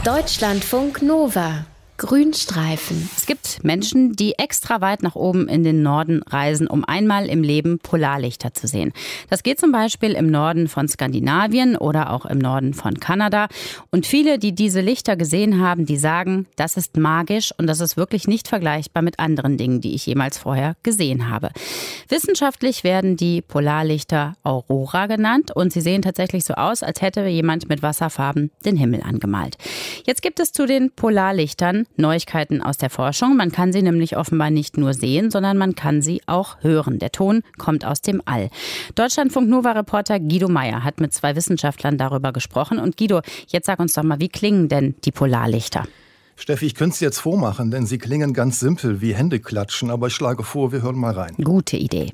Deutschlandfunk Nova. Grünstreifen. Es gibt Menschen, die extra weit nach oben in den Norden reisen, um einmal im Leben Polarlichter zu sehen. Das geht zum Beispiel im Norden von Skandinavien oder auch im Norden von Kanada. Und viele, die diese Lichter gesehen haben, die sagen, das ist magisch und das ist wirklich nicht vergleichbar mit anderen Dingen, die ich jemals vorher gesehen habe. Wissenschaftlich werden die Polarlichter Aurora genannt und sie sehen tatsächlich so aus, als hätte jemand mit Wasserfarben den Himmel angemalt. Jetzt gibt es zu den Polarlichtern Neuigkeiten aus der Forschung. Man kann sie nämlich offenbar nicht nur sehen, sondern man kann sie auch hören. Der Ton kommt aus dem All. Deutschlandfunk Nova-Reporter Guido Meyer hat mit 2 Wissenschaftlern darüber gesprochen. Und Guido, jetzt sag uns doch mal, wie klingen denn die Polarlichter? Steffi, ich könnte es jetzt vormachen, denn sie klingen ganz simpel wie Händeklatschen. Aber ich schlage vor, wir hören mal rein. Gute Idee.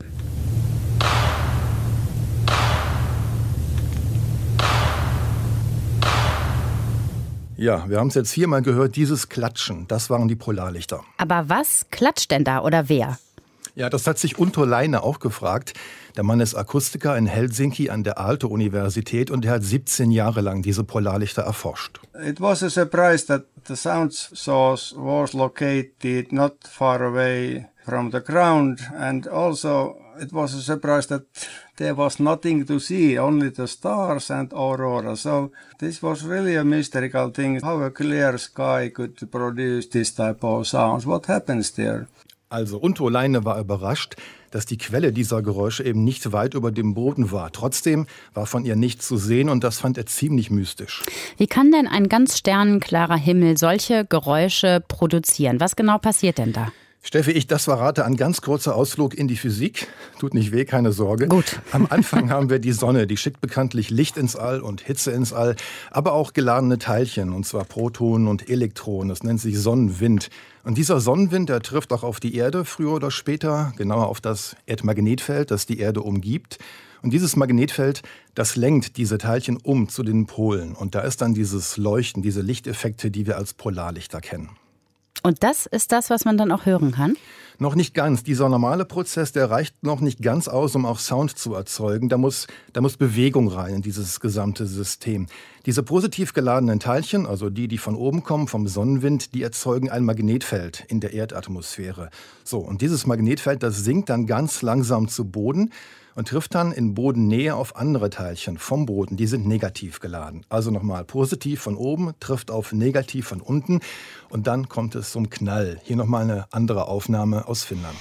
Ja, wir haben es jetzt 4-mal gehört, dieses Klatschen, das waren die Polarlichter. Aber was klatscht denn da oder wer? Ja, das hat sich Unto Leine auch gefragt. Der Mann ist Akustiker in Helsinki an der Aalto-Universität und er hat 17 Jahre lang diese Polarlichter erforscht. It was a surprise that the sound source was located not far away from the ground, and also it was a surprise that there was nothing to see, only the stars and aurora. So this was really a mystical thing, how a clear sky could produce this type of sounds. What happens there? Also Unto Leine war überrascht, dass die Quelle dieser Geräusche eben nicht weit über dem Boden war. Trotzdem war von ihr nichts zu sehen und das fand er ziemlich mystisch. Wie kann denn ein ganz sternenklarer Himmel solche Geräusche produzieren? Was genau passiert denn da? Steffi, ich das verrate, ein ganz kurzer Ausflug in die Physik. Tut nicht weh, keine Sorge. Gut. Am Anfang haben wir die Sonne, die schickt bekanntlich Licht ins All und Hitze ins All, aber auch geladene Teilchen, und zwar Protonen und Elektronen. Das nennt sich Sonnenwind. Und dieser Sonnenwind, der trifft auch auf die Erde früher oder später, genauer auf das Erdmagnetfeld, das die Erde umgibt. Und dieses Magnetfeld, das lenkt diese Teilchen um zu den Polen. Und da ist dann dieses Leuchten, diese Lichteffekte, die wir als Polarlichter kennen. Und das ist das, was man dann auch hören kann? Noch nicht ganz. Dieser normale Prozess, der reicht noch nicht ganz aus, um auch Sound zu erzeugen. Da muss Bewegung rein in dieses gesamte System. Diese positiv geladenen Teilchen, also die von oben kommen, vom Sonnenwind, die erzeugen ein Magnetfeld in der Erdatmosphäre. So, und dieses Magnetfeld, das sinkt dann ganz langsam zu Boden und trifft dann in Bodennähe auf andere Teilchen vom Boden. Die sind negativ geladen. Also nochmal positiv von oben, trifft auf negativ von unten und dann kommt es zum Knall. Hier nochmal eine andere Aufnahme aus Finnland.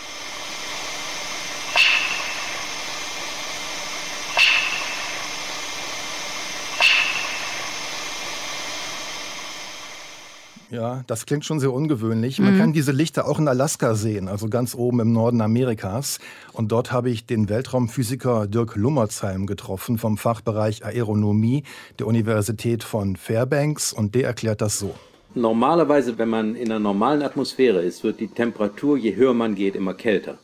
Ja, das klingt schon sehr ungewöhnlich. Man kann diese Lichter auch in Alaska sehen, also ganz oben im Norden Amerikas. Und dort habe ich den Weltraumphysiker Dirk Lummersheim getroffen vom Fachbereich Aeronomie der Universität von Fairbanks. Und der erklärt das so. Normalerweise, wenn man in einer normalen Atmosphäre ist, wird die Temperatur, je höher man geht, immer kälter.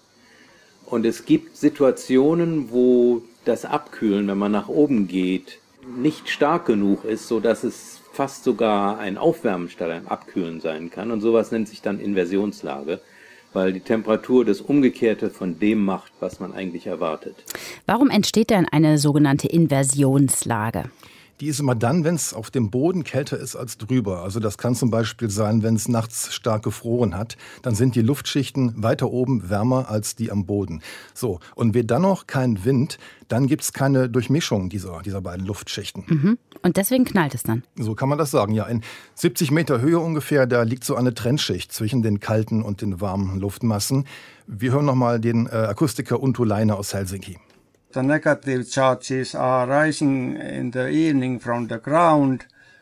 Und es gibt Situationen, wo das Abkühlen, wenn man nach oben geht, nicht stark genug ist, sodass es fast sogar ein Aufwärmen statt ein Abkühlen sein kann. Und sowas nennt sich dann Inversionslage, weil die Temperatur das Umgekehrte von dem macht, was man eigentlich erwartet. Warum entsteht denn eine sogenannte Inversionslage? Die ist immer dann, wenn es auf dem Boden kälter ist als drüber. Also das kann zum Beispiel sein, wenn es nachts stark gefroren hat. Dann sind die Luftschichten weiter oben wärmer als die am Boden. So, und wird dann noch kein Wind, dann gibt es keine Durchmischung dieser beiden Luftschichten. Mhm. Und deswegen knallt es dann? So kann man das sagen, ja. In 70 Meter Höhe ungefähr, da liegt so eine Trennschicht zwischen den kalten und den warmen Luftmassen. Wir hören nochmal den Akustiker Unto Leine aus Helsinki. The negative charges are rising in the evening from the ground,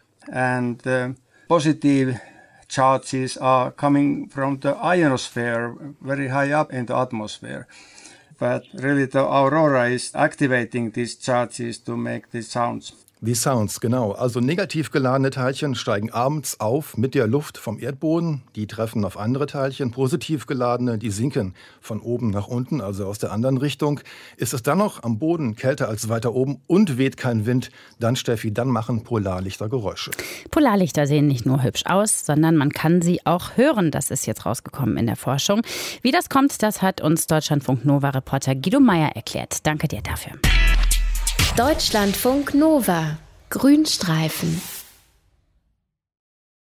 and the positive charges are coming from the ionosphere, very high up in the atmosphere. But really the aurora is activating these charges to make these sounds. Die Sounds, genau. Also negativ geladene Teilchen steigen abends auf mit der Luft vom Erdboden. Die treffen auf andere Teilchen. Positiv geladene, die sinken von oben nach unten, also aus der anderen Richtung. Ist es dann noch am Boden kälter als weiter oben und weht kein Wind, dann, Steffi, dann machen Polarlichter Geräusche. Polarlichter sehen nicht nur hübsch aus, sondern man kann sie auch hören. Das ist jetzt rausgekommen in der Forschung. Wie das kommt, das hat uns Deutschlandfunk Nova-Reporter Guido Meyer erklärt. Danke dir dafür. Deutschlandfunk Nova. Grünstreifen.